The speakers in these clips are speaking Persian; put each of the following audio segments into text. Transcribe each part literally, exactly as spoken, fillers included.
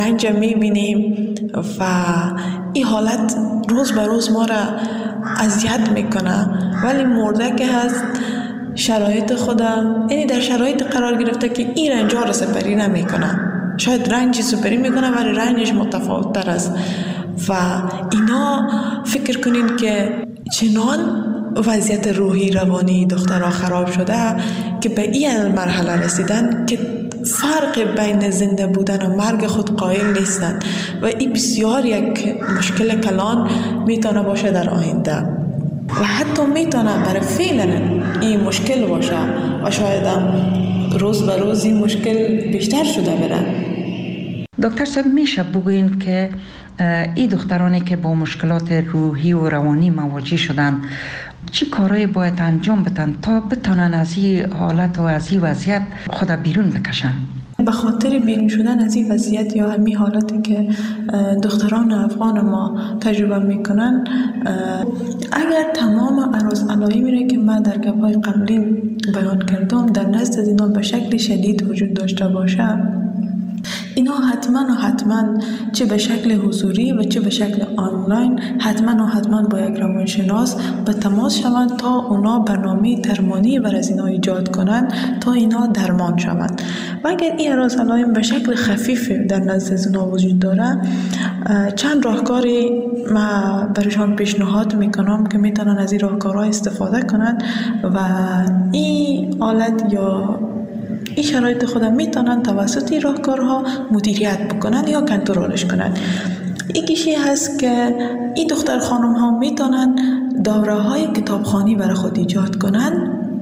رنج میبینیم و این حالت روز به روز ما را اذیت میکنه، ولی مرده که هست شرایط خودم، یعنی در شرایط قرار گرفته که این رنج ها را سپری نمیکنه. شاید رنجی سپری میکنه ولی رنجش متفاوت تر است و اینا فکر کنین که چنان وضعیت روحی روانی دخترها خراب شده که به این مرحله رسیدن که فرق بین زنده بودن و مرگ خود قائل نیستند و این بسیار یک مشکل کلان میتونه باشه در آینده و حتی میتونه برای فعلا این مشکل باشه و شاید هم روز به روز این مشکل بیشتر شده بره. دکتر صاحب میشه بگوین که این دخترانی که با مشکلات روحی و روانی مواجه شدن چی کارایی باید انجام بدن تا بتونن از این حالت و از این وضعیت خود بیرون بکشن؟ به خاطر بیرون شدن از این وضعیت یا همین حالتی که دختران افغان ما تجربه میکنن، اگر تمام عرض علایمی را که من در گپ‌های قبلی بیان کردم در نزد اینا به شکل شدید وجود داشته باشه، اینا حتما و حتما چه به شکل حضوری و چه به شکل آنلاین حتما و حتما با یک روانشناس به تماس شوند تا اونا برنامه درمانی بر از اینا ایجاد کنند تا اینا درمان شوند. و اگر این اعراض علائم به شکل خفیف در نزد اونا وجود داره، چند راهکاری ما برشان پیشنهاد میکنم که میتونن از این راهکارها استفاده کنند و این حالت یا این شرایط خودم میتونن توسط این راهکارها مدیریت بکنن یا کنترلش کنن. یکیشی هست که این دختر خانم ها میتونن دوره های کتابخوانی برای خود ایجاد کنن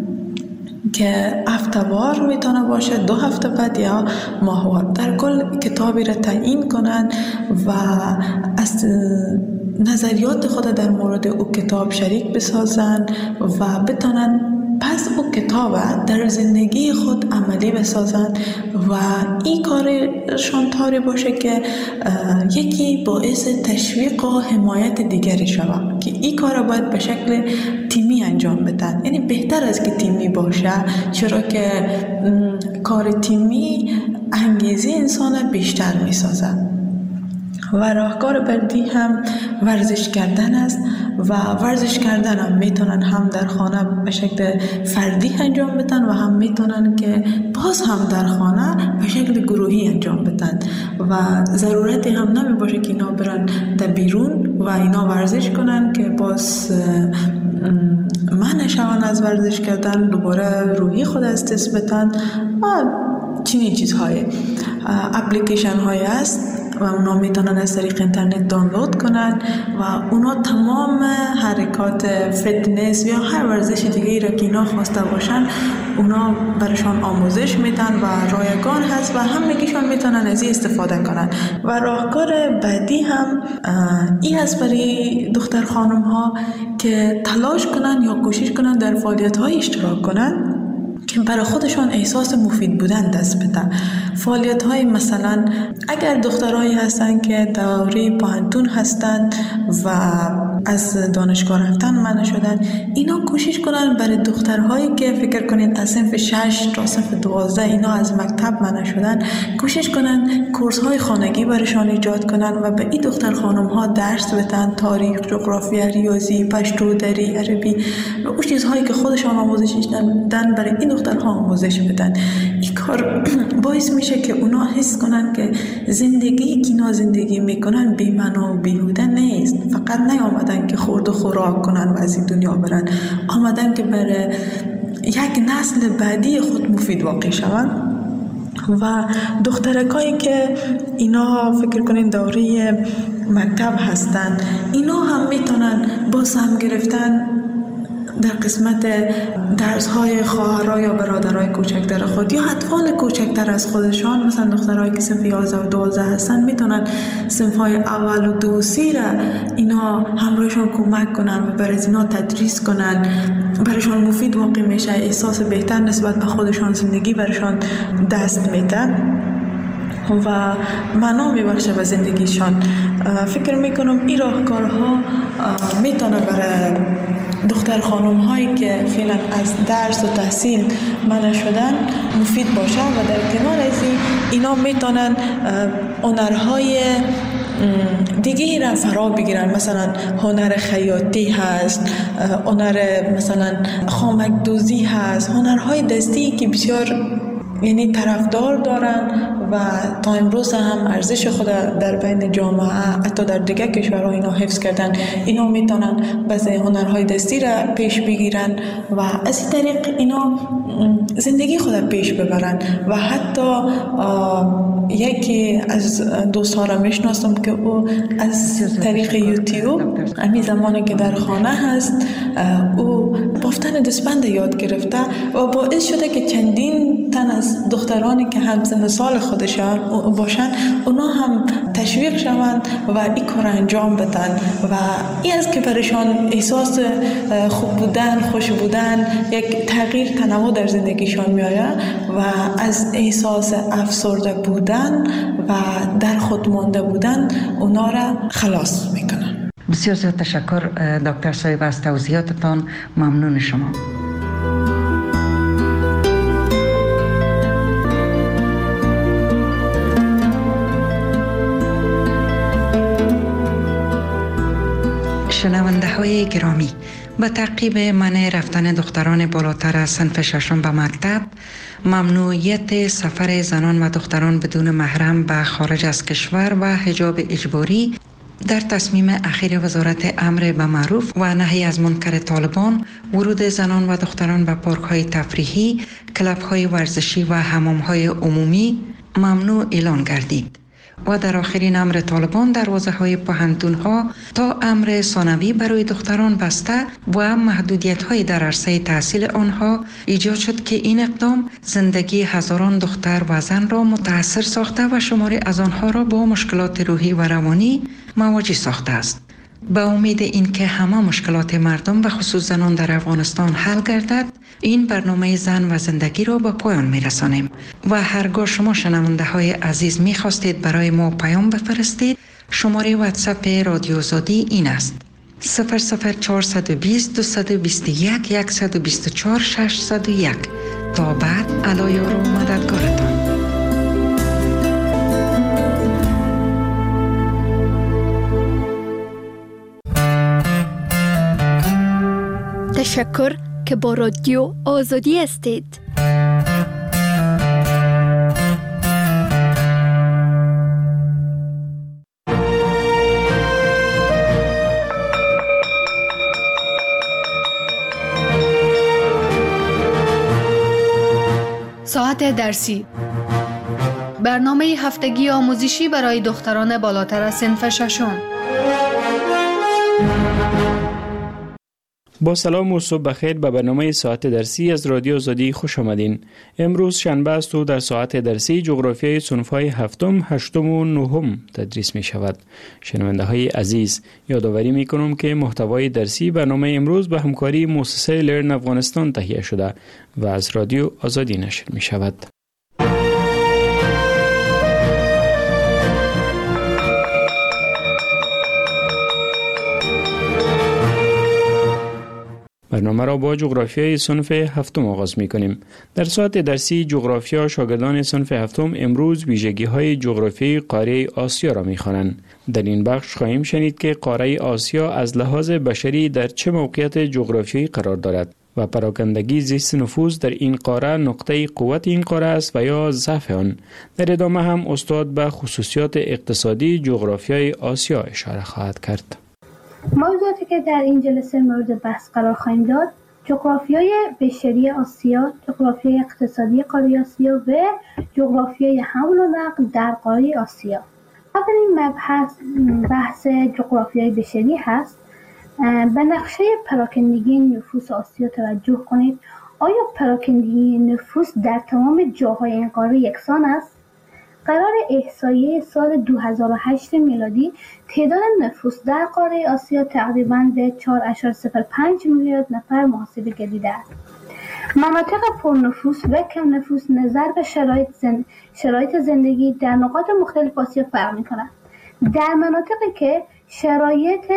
که هفته‌وار میتونه باشه، دو هفته بعد یا ماهوار، در کل کتابی را تعیین کنن و از نظریات خود در مورد او کتاب شریک بسازن و بتونن پس او کتاب در زندگی خود عملی بسازن و این کارشان طوری باشه که یکی باعث تشویق و حمایت دیگری شود که این کار باید به شکل تیمی انجام بدن. یعنی بهتر از که تیمی باشه، چرا که کار تیمی انگیزه انسان بیشتر میسازه. و راهکار بعدی هم ورزش کردن است و ورزش کردن هم میتونن هم در خانه به شکل فردی انجام بدن و هم میتونن که باز هم در خانه به شکل گروهی انجام بدن و ضرورتی هم نمی باشه که اینا برن در بیرون و اینا ورزش کنن که باز منع شون از ورزش کردن، دوباره روحی خود از دست بدن و چنین چیزهای اپلیکیشن های است و اونا میتونن از طریق اینترنت دانلود کنن و اونا تمام حرکات فتنس یا هر ورزش دیگه را که اینا خواسته باشن اونا برشان آموزش میدن و رایگان هست و همگیشان میتونن از این استفاده کنن. و راهکار بعدی هم این هست برای دختر خانم ها که تلاش کنن یا کوشش کنن در فعالیت های اشتراک کنن که برای خودشان احساس مفید بودن دست بدن. فعالیت های مثلا اگر دخترایی هستن که دوره پانتون هستن و از دانشگاه رفتن منع شدن، اینا کوشش کنن برای دخترهایی که فکر کنین از صنف شش تا صنف دوازده اینا از مکتب منع شدن، کوشش کنن کورس های خانگی برایشان ایجاد کنن و به این دختر خانم ها درس بدن، تاریخ، جغرافیا، ریاضی، پشتو، دری، عربی و اون چیزهایی که خودشان آموزش دادن برای این دخترها آموزش بدن. این کار باعث میشه که اونا حس کنن که زندگی که اینا زندگی میکنن بی معنا و بیهوده نیست. فقط نیامدن که خورد و خوراک کنن و از این دنیا برن، آمدن که برای یک نسل بعدی خود مفید واقع شون. و دخترکایی که اینا فکر کنین دوره مکتب هستن، اینا هم میتونن با سهم گرفتن در قسمت درس‌های خواهرای یا برادرای کوچکتر خود یا اطفال کوچکتر از خودشان، مثلا دخترایی که صنف یازده و دوازده هستن میتونن صنف‌های اول و دو و سه را اینا همراهشون کمک کنن و برای اینا تدریس کنن، برایشان مفید واقع میشه، احساس بهتر نسبت به خودشان زندگی برایشان دست میده. و معنا میبخشه به زندگیشان. فکر میکنم این راهکارها میتونه برای دختر خانم هایی که فعلا از درس و تحصیل منع شدن مفید باشه و در کنار از این اینا میتونن هنرهای دیگه را فرا بگیرن. مثلا هنر خیاطی هست، هنر مثلا خامک دوزی هست، هنرهای دستی که بسیار یعنی طرفدار دارن و تا امروز هم ارزش خود در بین جامعه حتی در دیگه کشورها اینا حفظ کردن. اینا میتونن بعضی هنرهای دستی را پیش بگیرن و از این طریق اینا زندگی خود پیش ببرن. و حتی یکی از دوستان را میشناسم که او از طریق یوتیوب همین زمانی که در خانه هست او بافتن دستبند یاد گرفته و باعث شده که چندین تن از دخترانی که همسن سال خودشان باشن اونا هم تشویق شوند و این کار انجام بدن و این از که برشان احساس خوب بودن، خوش بودن، یک تغییر تنوع در زندگیشان میآید و از احساس افسرده بودن و در خود مانده بودن اونا را خلاص میکنن. بسیار زیاد تشکر دکتر صاحب از توضیحاتتان. ممنون شما. شنونده های گرامی، به تعقیب منع رفتن دختران بالاتر از صنف ششم به مکتب، ممنوعیت سفر زنان و دختران بدون محرم به خارج از کشور و حجاب اجباری در تصمیم اخیر وزارت امر به معروف و نهی از منکر طالبان، ورود زنان و دختران به پارک های تفریحی، کلب های ورزشی و حمام های عمومی ممنوع اعلان گردید و در آخرین امر طالبان دروازه های پوهنتون ها تا امر ثانوی برای دختران بسته و محدودیت های در عرصه تحصیل آنها ایجاد شد که این اقدام زندگی هزاران دختر و زن را متاثر ساخته و شماری از آنها را با مشکلات روحی و روانی مواجه ساخته است. به امید اینکه همه مشکلات مردم و خصوص زنان در افغانستان حل گردد، این برنامه زن و زندگی را به پایان می رسانیم و هرگاه شما شنونده های عزیز می خواستید برای ما پیام بفرستید، شماره واتساپ رادیو آزادی این است: صفر صفر چهارصد و بیست دویست و بیست و یک صد و بیست و چهار ششصد و یک. تا بعد، الایار و مددگارتان. تشکر که با رادیو آزادی هستید. ساعت درسی، برنامه هفتگی آموزشی برای دختران بالاتر از صنف ششم. با سلام و صبح بخیر به برنامه ساعت درسی از رادیو آزادی خوش آمدین. امروز شنبه است و در ساعت درسی جغرافیای صنف‌های هفتم، هشتم و نهم تدریس می شود. شنونده های عزیز، یادآوری می کنم که محتوای درسی برنامه امروز به همکاری مؤسسه لرن افغانستان تهیه شده و از رادیو آزادی نشر می شود. برنامه را با جغرافیای صنف هفتم آغاز می کنیم. در ساعت درسی جغرافیا شاگردان صنف هفتم امروز ویژگی‌های جغرافیایی قاره آسیا را می خوانند. در این بخش خواهیم شنید که قاره آسیا از لحاظ بشری در چه موقعیت جغرافیایی قرار دارد و پراکندگی زیست نفوذ در این قاره نقطه قوت این قاره است و یا ضعف آن. در ادامه هم استاد به خصوصیات اقتصادی جغرافیای آسیا اشاره خواهد کرد. موضوعاتی که در این جلسه مورد بحث قرار خواهیم داد: جغرافیای بشری آسیا، جغرافیای اقتصادی قاره آسیا و جغرافیای حمل و نقل در قاره آسیا. اولین مبحث بحث جغرافیای بشری هست. به نقشه پراکندگی نفوس آسیا توجه کنید. آیا پراکندگی نفوس در تمام جاهای این قاره یکسان است؟ قرار احصایه سال دو هزار و هشت میلادی تعداد نفوس در قاره آسیا تقریباً به چهار ممیز صفر پنج میلیارد نفر محاسبه گردیده است. مناطق پرنفوس و کم نفوس نظر به شرایط, زند... شرایط زندگی در نقاط مختلف آسیا فرق می‌کنند. در مناطقی که شرایط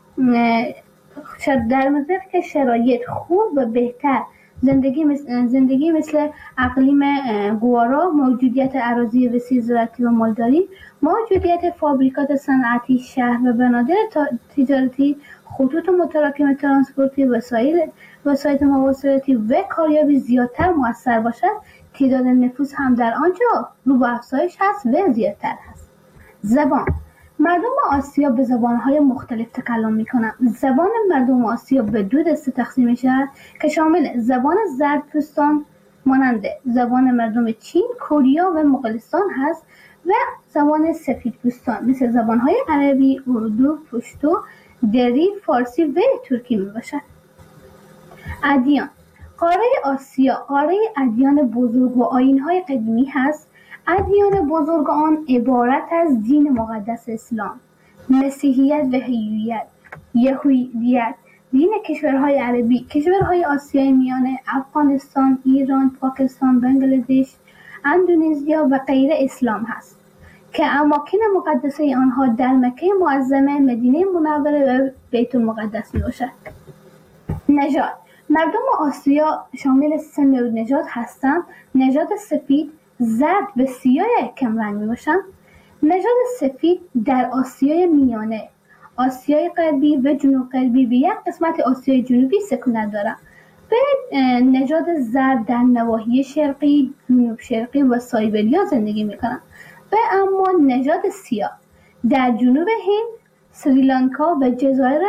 در مناطقی که شرایط خوب و بهتر زندگی مثل, زندگی مثل اقلیم گوارا، موجودیت اراضی وسیع زراعتی و مالداری، موجودیت فابریکات صنعتی، شهر و بنادر تجارتی، خطوط متراکم ترانسپورتی، وسایل وسایل مواصلاتی و کاریابی زیادتر مؤثر باشد، تعداد نفوس هم در آنجا رو به افزایش هست و زیادتر هست. زبان: مردم آسیا به زبان‌های مختلف تکلم می‌کنند. زبان مردم آسیا به دو دسته تقسیم می‌شود که شامل زبان زردپوستان مانند زبان مردم چین، کره و مغولستان هست و زبان سفیدپوستان مثل زبان‌های عربی، اردو، پشتو، دری، فارسی و ترکی میباشد. ادیان: قاره آسیا قاره ادیان بزرگ و آیین‌های قدیمی هست. ادیان بزرگ آن عبارت از دین مقدس اسلام، مسیحیت و هندویت، یهودیت. دین کشورهای عربی: کشورهای آسیای میانه، افغانستان، ایران، پاکستان، بنگلادش، اندونزیا و غیره اسلام هست که اماکن مقدسه آنها در مکه معظمه، مدینه منوره و بیت المقدس میباشد. نژاد: مردم آسیا شامل سه نوع نژاد هستند. نژاد سفید، زرد و سیاه کمرنگ میباشند. نژاد سفید در آسیای میانه، آسیای غربی و جنوب غربی و یک قسمت آسیای جنوبی سکونت دارند. و نژاد زرد در نواحی شرقی، جنوب شرقی و سایبریا زندگی میکنند. و اما نژاد سیاه در جنوب هند، سریلانکا و جزایر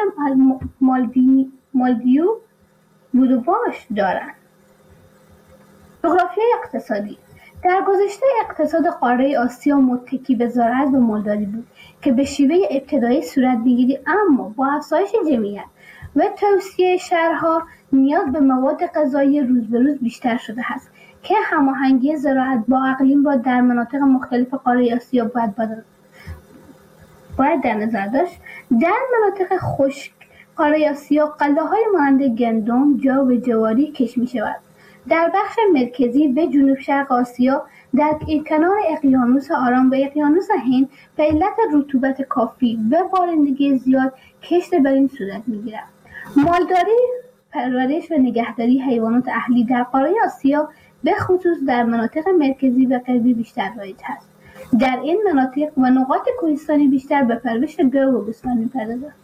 مالدیو بودوباش دارند. جغرافیای اقتصادی: در گذشته اقتصاد قاره آسیا متکی به زراعت و مالداری بود که به شیوه ابتدایی صورت می‌گیرد، اما با افزایش جمعیت و توسعه شهرها نیاز به مواد غذایی روز به روز بیشتر شده است که هماهنگی زراعت با اقلیم را در مناطق مختلف قاره آسیا باید باید در نظر داشت. در مناطق خشک قاره آسیا غله‌های مانند گندم، جو و جواری کشت می‌شود. در بخش مرکزی و جنوب شرق آسیا در کنار اقیانوس آرام و اقیانوس هند به علت رطوبت کافی و بارندگی زیاد کشت بر این صورت می‌گیرد. مالداری، پرورش و نگهداری حیوانات اهلی در قاره آسیا به خصوص در مناطق مرکزی و غربی بیشتر رایج است. در این مناطق و نقاط کوهستانی بیشتر به پرورش گاو و گوسفند می‌پردازند.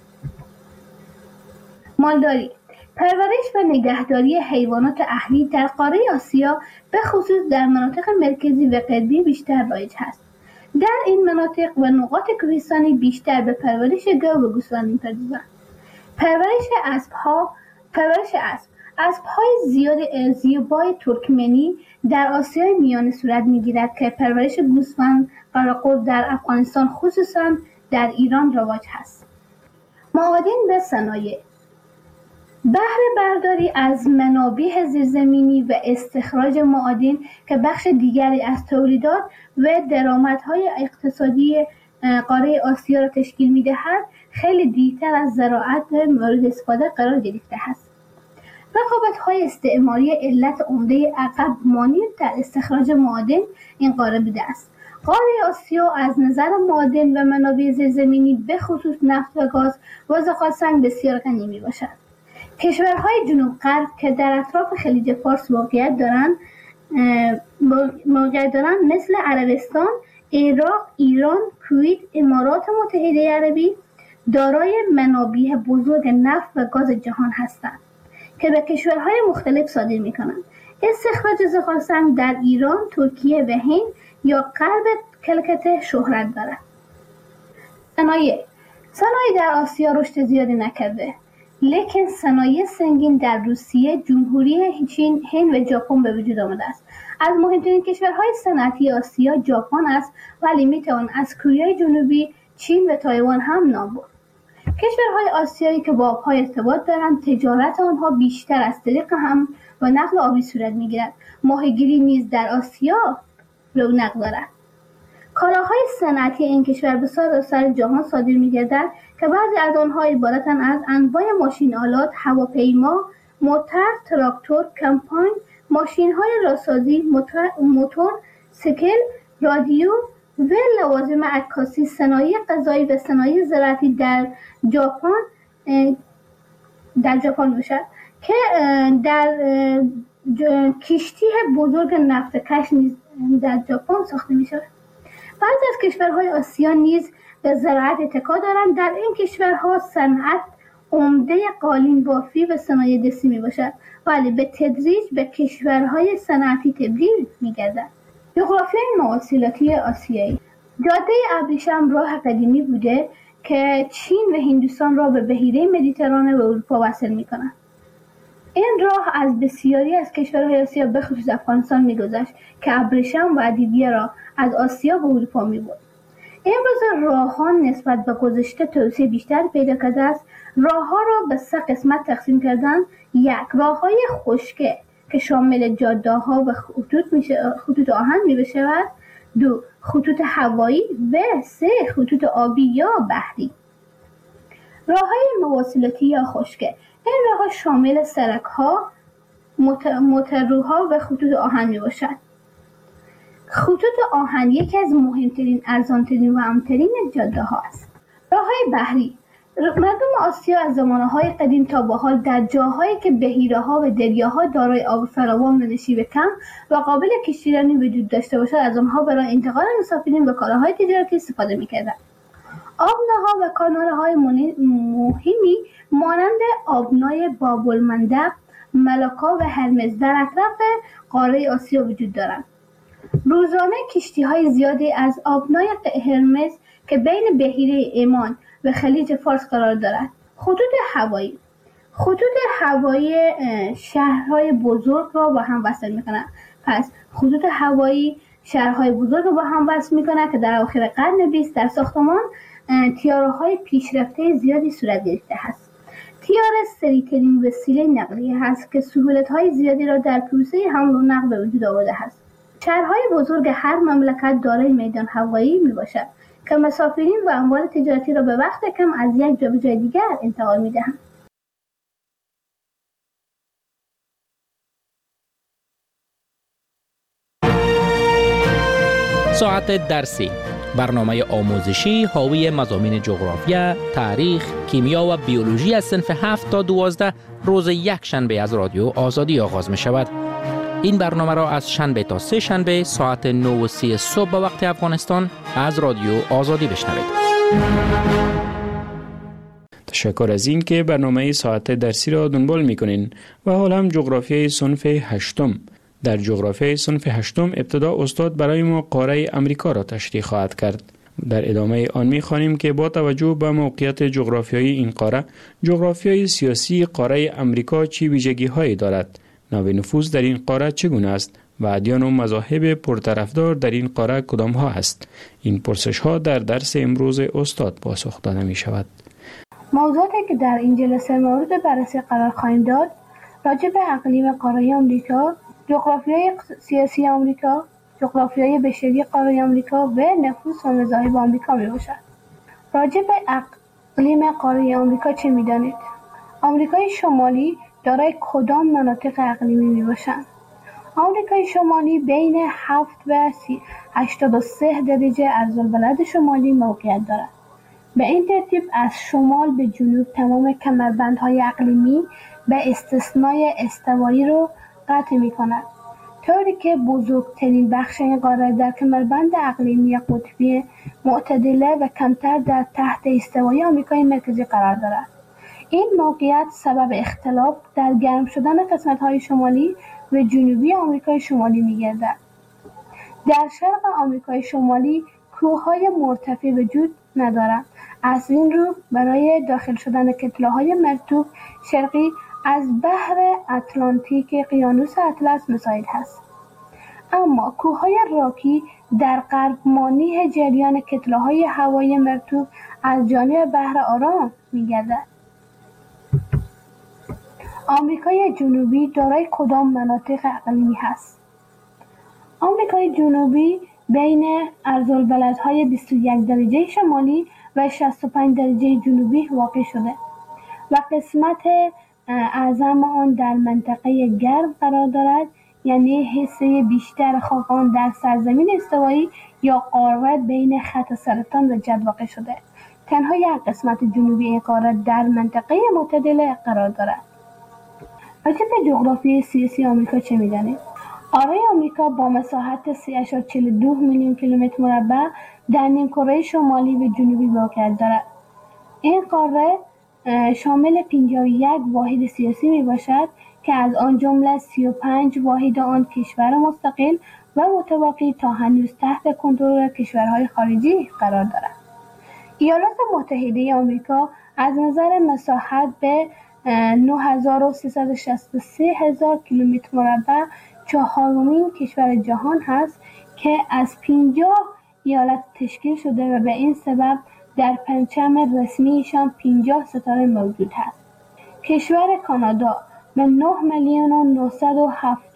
مالداری، پرورش و نگهداری حیوانات اهلی در قاره آسیا به خصوص در مناطق مرکزی و غربی بیشتر رایج است. در این مناطق و نقاط کوهستانی بیشتر به پرورش گاو و گوسفند می‌پردازند. پرورش اسب‌ها، پرورش اسب اسب‌های زیاد زیبای ترکمنی در آسیای میانه صورت می‌گیرد که پرورش گوسفند قراقرد در افغانستان خصوصاً در ایران رواج است. معادن و صنایع: بهره برداری از منابع زیرزمینی و استخراج معادن که بخش دیگری از تولیدات و درآمدهای اقتصادی قاره آسیا را تشکیل می‌دهد، خیلی دیرتر از زراعت مورد استفاده قرار گرفته است. رقابت‌های استعماری علت عمده عقب مانی در استخراج معادن این قاره بوده است. قاره آسیا از نظر معادن و منابع زیرزمینی به خصوص نفت و گاز و زغالسنگ بسیار غنی میباشد. کشورهای جنوب غرب که در اطراف خلیج فارس واقعیت دارند موقعیت دارند مثل عربستان، عراق، ایران، کویت، امارات متحده عربی دارای منابع بزرگ نفت و گاز جهان هستند که به کشورهای مختلف صادر می‌کنند. استخراج زغالسنگ در ایران، ترکیه و هند یا غرب کلکته شهرت دارد. صنایع صنایع در آسیا رشد زیادی نکرده، لیکن صنایع سنگین در روسیه، جمهوری چین، هند و ژاپن به وجود آمده است. از مهمترین کشورهای صنعتی آسیا ژاپن است، ولی میتوان از کره جنوبی، چین و تایوان هم نام برد. کشورهای آسیایی که با آبها ارتباط دارند، تجارت آنها بیشتر از طریق هم و نقل آبی صورت میگیرد. ماهیگیری نیز در آسیا رونق دارد. کالاهای صنعتی این کشور به سراسر جهان صادر می‌گردد که بعضی از آنها عبارتند از انواع ماشین آلات، هواپیما موتور، تراکتور، کمپاین، ماشین‌های راهسازی، موتور، سیکل، رادیو و لوازم عکاسی، صنایع غذایی و صنایع زراعتی در ژاپن در ژاپن باشد که در کشتی بزرگ نفتکش نیز در ژاپن ساخته می‌شود. بعضی از کشورهای آسیا نیز به زراعت اتکا دارند. در این کشورها صنعت عمده قالین بافی و صنایع دستی میباشد، ولی به تدریج به کشورهای صنعتی تبدیل میگردد. جغرافیای مواصلاتی آسیایی. جاده ابریشم راه قدیمی بوده که چین و هندوستان را به بحیره مدیترانه و اروپا وصل می‌کند. این راه از بسیاری از کشورهای آسیا به خصوص افغانستان می‌گذشت که ابریشم و ادویه را از آسیا به اروپا می‌برد. امروز راه‌ها نسبت به گذشته توسعه بیشتر پیدا کرده است. راه‌ها را به سه قسمت تقسیم کردند: یک، راه‌های خشکی که شامل جاده‌ها و خطوط میشه خطوط آهن می‌شود. دو، خطوط هوایی و سه، خطوط آبی یا بحری. راه‌های مواصلاتی یا خشکی. این راه‌ها شامل سرک‌ها، موتورروها و خطوط آهن میباشد. خطوط آهن یکی از مهمترین، ارزانترین و امن‌ترین جاده‌ها است. راه‌های بحری. مردم آسیا از زمانه‌های قدیم تا به حال در جاهایی که بحیره‌ها و دریاها دارای آب فراوان و نشیب کم و قابل کشتیرانی وجود داشته باشد از آنها برای انتقال مسافرین و کالاهای تجارتی استفاده می‌کردند. آبناها و کانال‌های مهمی مانند آبنای باب‌المندب، ملاکا و هرمز در اطراف قاره آسیا وجود دارند. روزانه کشتی‌های زیادی از آبنای هرمز که بین بحیره عمان و خلیج فارس قرار دارد. خطوط هوایی. خطوط هوایی شهرهای بزرگ را با هم وصل می‌کنند. پس خطوط هوایی شهرهای بزرگ را با هم وصل می‌کنند که در اواخر قرن بیست در ساختمان طیاره‌های پیشرفته زیادی صورت گرفته است. طیاره سریع‌ترین وسیله نقلیه است که سهولت‌های زیادی را در پروسه حمل و نقل به وجود آورده است. شهرهای بزرگ هر مملکت دارای میدان هوایی میباشد که مسافرین و اموال تجارتی را به وقت کم از یک جا به جای دیگر انتقال میدهند. ساعت درسی، برنامه آموزشی حاوی مضامین جغرافیا، تاریخ، کیمیا و بیولوژی از صنف هفت تا دوازده روز یک شنبه از رادیو آزادی آغاز می شود. این برنامه را از شنبه تا سه شنبه ساعت نه و سی صبح به وقت افغانستان از رادیو آزادی بشنوید. تشکر از این که برنامه ساعت درسی را دنبال می‌کنین و حال هم جغرافیای صنف هشتم. در جغرافیای صنف هشتم ابتدا استاد برای ما قاره امریکا را تشریح خواهد کرد. در ادامه آن می‌خوانیم که با توجه به موقعیت جغرافیایی این قاره، جغرافیای سیاسی قاره امریکا چه ویژگی‌هایی دارد؟ نوع نفوذ در این قاره چگونه است و ادیان و مذاهب پرطرفدار در این قاره کدام ها است؟ این پرسش ها در درس امروز استاد پاسخ داده می شود. موضوعاتی که در این جلسه مورد بررسی قرار خواهیم داد راجع به اقلیم قاره آمریکا، جغرافیای سیاسی آمریکا، جغرافیای بشری قاره آمریکا و نفوذ و مذاهب آمریکا می باشد. راجع به اقلیم قاره آمریکا چه می دانید؟ آمریکای شمالی دارای کدام مناطق اقلیمی می باشند؟ آمریکای شمالی بین هفت و هشتاد و سه درجه عرض‌البلد شمالی موقعیت دارد. به این ترتیب از شمال به جنوب تمام کمربندهای اقلیمی به استثنای استوایی رو قطع می کند، طوری که بزرگترین بخش این قاره در کمربند اقلیمی قطبی معتدله و کمتر در تحت استوایی آمریکای مرکزی قرار دارد. این موقعیت سبب اختلاف در گرم شدن قسمت‌های شمالی و جنوبی آمریکای شمالی می‌گردد. در شرق آمریکای شمالی کوه‌های مرتفع وجود ندارند. از این رو برای داخل شدن کتله‌های مرطوب شرقی از بحر اتلانتیک اقیانوس اطلس مساعد است. اما کوه‌های راکی در غرب مانع جریان کتله‌های هوایی مرطوب از جانب بحر آرام می‌گردد. آمریکای جنوبی دارای کدام مناطق اقلیمی هست؟ آمریکای جنوبی بین عرض‌البلدهای بیست و یک درجه شمالی و شصت و پنج درجه جنوبی واقع شده و قسمت اعظم آن در منطقه گرم قرار دارد، یعنی حصه بیشتر خاک آن در سرزمین استوایی یا قاره بین خط سرطان و جد واقع شده. تنها یک قسمت جنوبی این قاره در منطقه معتدله قرار دارد. راجع به جغرافی سیاسی آمریکا چه می‌دانید؟ قاره آمریکا با مساحت سه ممیز چهل و دو میلیون کیلومتر مربع در نیمکره شمالی و جنوبی موقعیت دارد. این قاره شامل پنجاه و یک واحد سیاسی می باشد که از آن جمله سی و پنج واحد آن کشور مستقل و متوالی تا هنوز تحت کنترل کشورهای خارجی قرار دارد. ایالات متحده آمریکا از نظر مساحت به نه هزار و سیصد و شصت و سه هزار کیلومتر مربع چهارمین کشور جهان هست که از پنجاه ایالت تشکیل شده و به این سبب در پرچم رسمیشان پنجاه ستاره موجود است. کشور کانادا به نه میلیون و نهصد و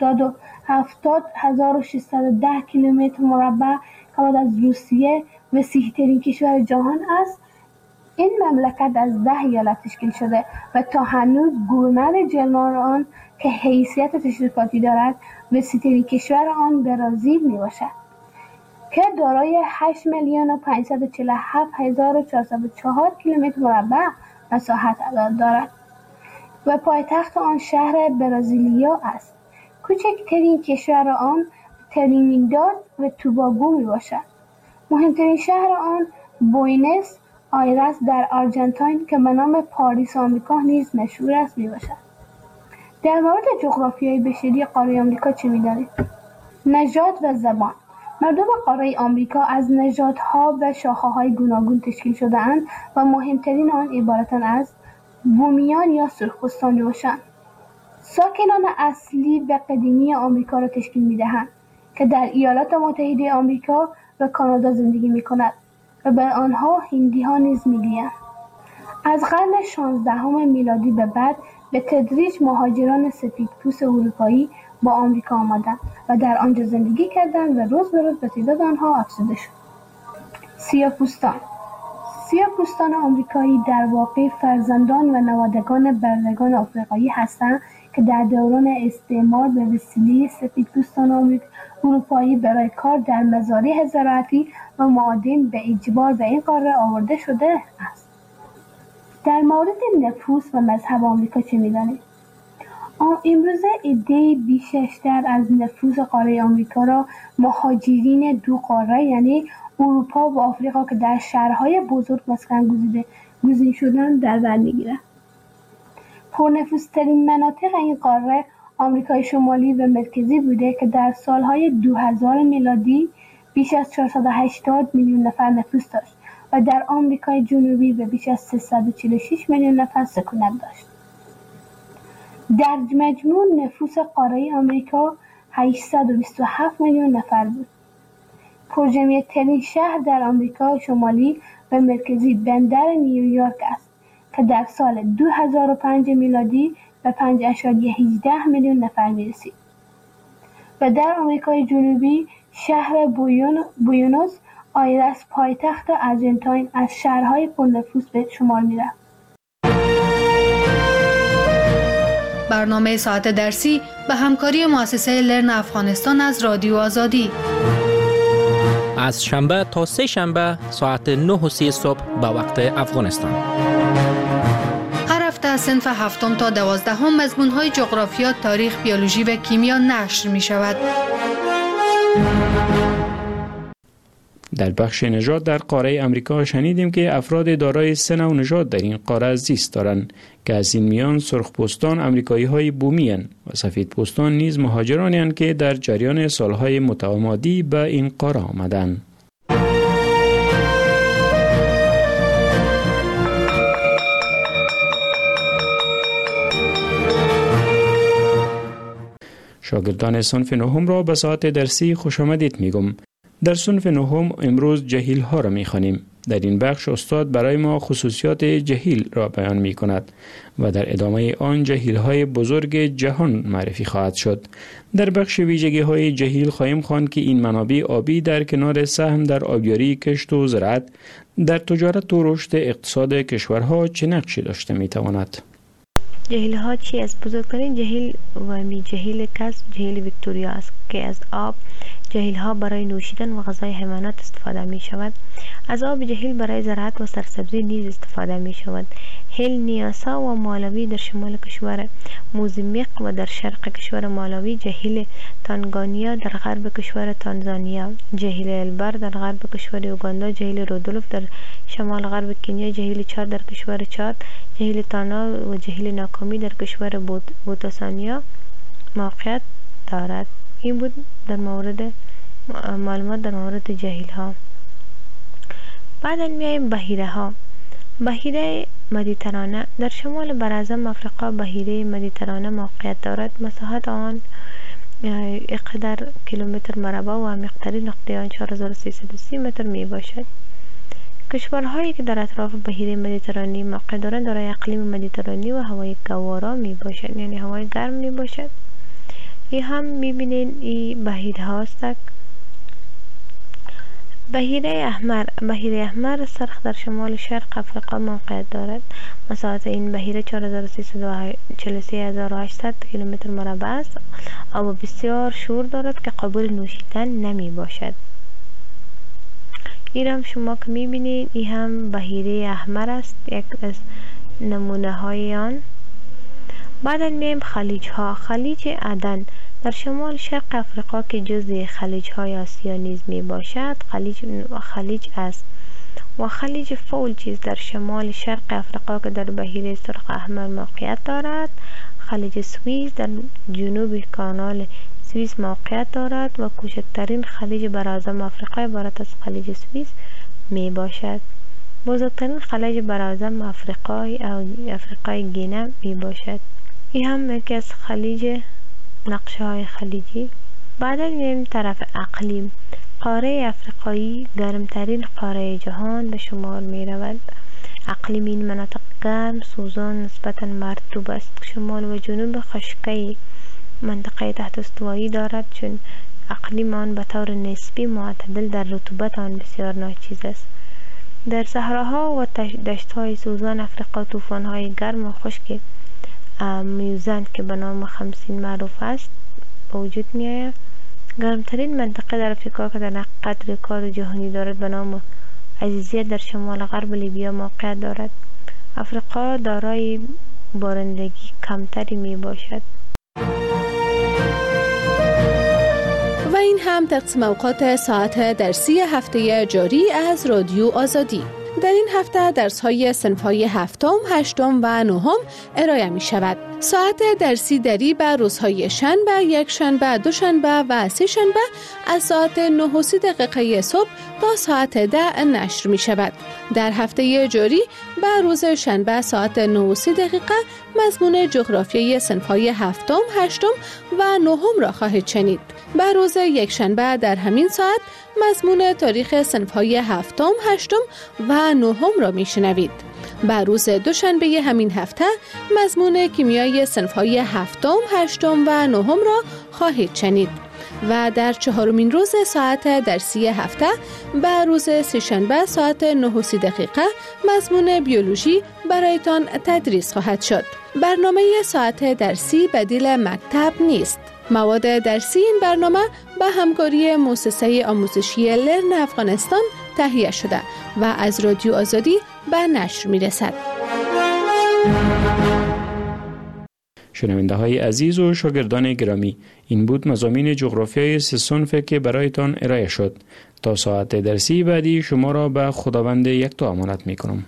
هفتاد هزار و ششصد و ده کیلومتر مربع که بعد از روسیه وسیع‌ترین کشور جهان است. این مملکت از ده ایالت تشکیل شده و تا هنوز گورنر جنرال آن که حیثیت تشریفاتی دارد وسیع‌ترین کشور آن برزیل میباشد که دارای هشت میلیون و پانصد و چهل و هفت هزار و چهارصد و چهار کیلومتر مربع مساحت دارد و پایتخت آن شهر برزیلیا است. کوچکترین کشور آن ترینیداد و توباگو می باشد. مهمترین شهر آن بوینس آیرس در آرژانتین که به نام پاریس آمریکا نیز مشهور است می باشد. در مورد جغرافیای بشری قاره آمریکا چه می دانید؟ نژاد و زبان. مردم قاره آمریکا از نژادها و شاخه‌های گوناگون تشکیل شده‌اند و مهمترین آن عبارتند از بومیان یا سرخپوستان میباشند. ساکنان اصلی و قدیمی آمریکا را تشکیل میدهند که در ایالات متحده آمریکا و کانادا زندگی میکنند و به آنها هندی ها نیز میگویند. از قرن شانزدهم میلادی به بعد به تدریج مهاجران سفیدپوست اروپایی با آمریکا آمدند و در آنجا زندگی کردند و روز به روز به تعداد آنها افزوده شد. سیاه‌پوستان سیاه‌پوستان آمریکایی در واقع فرزندان و نوادگان بردگان آفریقایی هستند که در دوران استعمار به وسیله سفیدپوستان اروپایی برای کار در مزارع زراعتی و معادن به اجبار به این قاره آورده شده است. در مورد نفوس و مذهب آمریکا چه می‌دانید؟ امروزه عده‌ای بیشتر از نفوس قاره آمریکا را مهاجرین دو قاره یعنی اروپا و آفریقا که در شهرهای بزرگ مسکن گزیده گزین شدن در بر می‌گیرند. پرنفوذترین مناطق این قاره آمریکای شمالی و مرکزی بوده که در سالهای دو هزار میلادی بیش از چهارصد و هشتاد میلیون نفر نفوذ داشت و در آمریکای جنوبی به بیش از سیصد و چهل و شش میلیون نفر سکونت داشت. در مجموع نفوس قاره آمریکا هشتصد و بیست و هفت میلیون نفر بود. پرجمعیت‌ترین شهر در آمریکا شمالی و مرکزی بندر نیویورک است که در سال دو هزار و پنج میلادی به پنج ممیز هجده میلیون نفر می‌رسید. و در آمریکای جنوبی شهر بوینوس آیرس پایتخت آرژانتین از شهرهای پرنفوذ به شمار می‌رفت. برنامه ساعت درسی به همکاری مؤسسه لرن افغانستان از رادیو آزادی از شنبه تا سه شنبه ساعت نه و سی صبح به وقت افغانستان. هر هفته از صنف هفتم تا دوازدهم مضمون‌های جغرافیا، تاریخ، بیولوژی و کیمیا نشر می شود. در بخش نژاد در قاره امریکا شنیدیم که افراد دارای سه نوع نژاد در این قاره زیست دارند که از این میان سرخپوستان امریکایی های بومی هستند و سفیدپوستان نیز مهاجرانی هستند که در جریان سالهای متمادی به این قاره آمدند. شاگردان صنف نهم را به ساعت درسی خوش آمدید میگم. در صنف نهم امروز جهیل ها را می خوانیم. در این بخش استاد برای ما خصوصیات جهیل را بیان می کند و در ادامه آن جهیل های بزرگ جهان معرفی خواهد شد. در بخش ویژگی های جهیل خواهیم خواند که این منابع آبی در کنار سهم در آبیاری، کشت و زراعت در تجارت و رشد اقتصاد کشورها چه نقشی داشته می تواند. جهیل ها چی است؟ بزرگترین جهیل و می جهیل کس جهیل ویکتوریا است که از آب جهیل ها برای نوشیدن و غذای حیوانات استفاده می شود. از آب جهیل برای زراعت و سرسبزی نیز استفاده می شود. هیل نیاسا و مالاوی در شمال کشور موزامبیق و در شرق کشور مالاوی، جهیل تانگانیا در غرب کشور تانزانیا، جهیل البر در غرب کشور اوگاندا، جهیل رودولف در شمال غرب کنیا، جهیل چاد در کشور چاد، جهیل تانا و جهیل ناکامی در کشور بوتسوانیا موقعیت دارد. این بود در مورد معلومات در مورد جهیل ها. بعدا میایم بحیره ها. بحیره مدیترانه در شمال براعظم افریقا بحیره مدیترانه موقعیت دارد. مساحت آن اقدار کیلومتر مربع و عمیق‌ترین نقطه آن چهار هزار و سیصد و سی متر می باشد. کشورهایی که در اطراف بحیره مدیترانه موقع دارند دارای اقلیم مدیترانه و هوای گوارا می باشد، یعنی هوای گرم می باشد. این هم می بینین این بحیره هاست. بحیره احمر. بحیره احمر سرخ در شمال شرق افریقا موقعیت دارد. مساحت این بحیره چهار هزار و سیصد و چهل و سه هزار و هشتصد کیلومتر مربع است. آب بسیار شور دارد که قابل نوشیدن نمی باشد. این هم شما که می بینید این هم بحیره احمر است، یک از نمونه های آن. بعدا میم خلیج ها. خلیج عدن در شمال شرق افریقا که جزء خلیج های آسیا نیز می باشد خلیج خلیج است و خلیج فولجیز در شمال شرق افریقا که در بحیره سرخ احمر موقعیت دارد. خلیج سوئیس در جنوب کانال سوئیس موقعیت دارد و کوچکترین خلیج براعظم آفریقا عبارت از خلیج سوئیس می باشد. بزرگترین خلیج براعظم آفریقای افریقای گینه می باشد. این هم یکی از خلیج نقشه های خلیجی. بعدا میریم طرف اقلیم. قاره افریقایی گرمترین قاره جهان به شمار می رود. اقلیم این مناطق گرم، سوزان، نسبتا مرطوب است. شمال و جنوب خشکی منطقه تحت استوایی دارد، چون اقلیم آن به طور نسبی معتدل در رطوبت آن بسیار ناچیز است. در صحراها و دشت‌های سوزان افریقا طوفان‌های گرم و خشک میوزند که به نام خمسین معروف است وجود می‌آید. گرمترین منطقه در افریقا که در حقیقت رکورد جهانی دارد به نام عزیزیت در شمال غرب لیبیا موقعیت دارد. افریقا دارای بارندگی کمتری می باشد. و این هم تقسیم اوقات ساعت درسی هفته جاری از رادیو آزادی. در این هفته درس‌های صنف‌های هفتم، هشتم و نهم ارائه می شود. ساعت درسی دری به روزهای شنبه، یک شنبه، دو شنبه و سه شنبه از ساعت نه و سی دقیقه صبح تا ساعت ده نشر می شود. در هفته جاری به روز شنبه ساعت نه و سی دقیقه مضمون جغرافیای صنف‌های هفتم، هشتم و نهم را خواهید شنید. به روز یک شنبه در همین ساعت مضمون تاریخ صنف‌های هفتم، هشتم و نهم را میشنوید. به روز دوشنبه همین هفته مضمون کیمیای صنف‌های هفتم، هشتم و نهم را خواهید شنید. و در چهارمین روز ساعت درسی هفته به روز سه‌شنبه ساعت نه و سی دقیقه مضمون بیولوژی برایتان تدریس خواهد شد. برنامه ساعت درسی بدیل مکتب نیست. مواد درسی این برنامه به همکاری مؤسسه آموزشی لرن افغانستان تهیه شده و از رادیو آزادی به نشر می رسد. شنونده های عزیز و شاگردان گرامی، این بود مضامین جغرافیای سه صنف که برایتان ارائه شد. تا ساعت درسی بعدی شما را به خداوند یکتا امانت می کنم.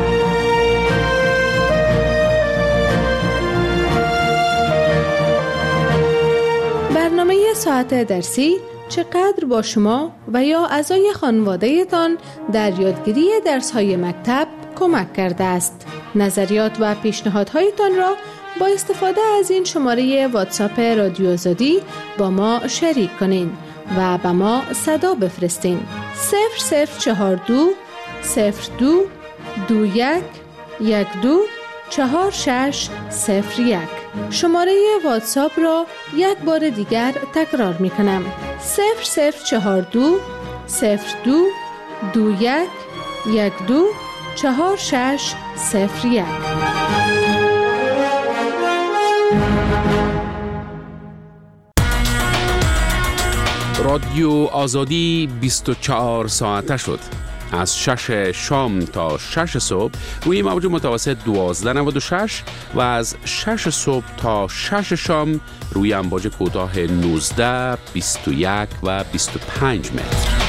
برنامه ساعت درسی چقدر با شما و یا اعضای خانواده‌تان در یادگیری درس‌های مکتب کمک کرده است. نظریات و پیشنهادهایتان را با استفاده از این شماره واتساپ رادیو آزادی با ما شریک کنین و به ما صدا بفرستین. صفر صفر چهار دو صفر دو دو یک یک دو چهار شش صفر یک. شماره واتساپ را یک بار دیگر تکرار می کنم. صفر صفر چهار دو صفر دو دو یک یک دو چهار شش صفر یک. رادیو آزادی بیست و چهار ساعته شد. از شش شام تا شش صبح روی موج متوسط دوازده نود و شش و از شش صبح تا شش شام روی امواج کوتاه نوزده، بیست و یک و بیست و پنج متر.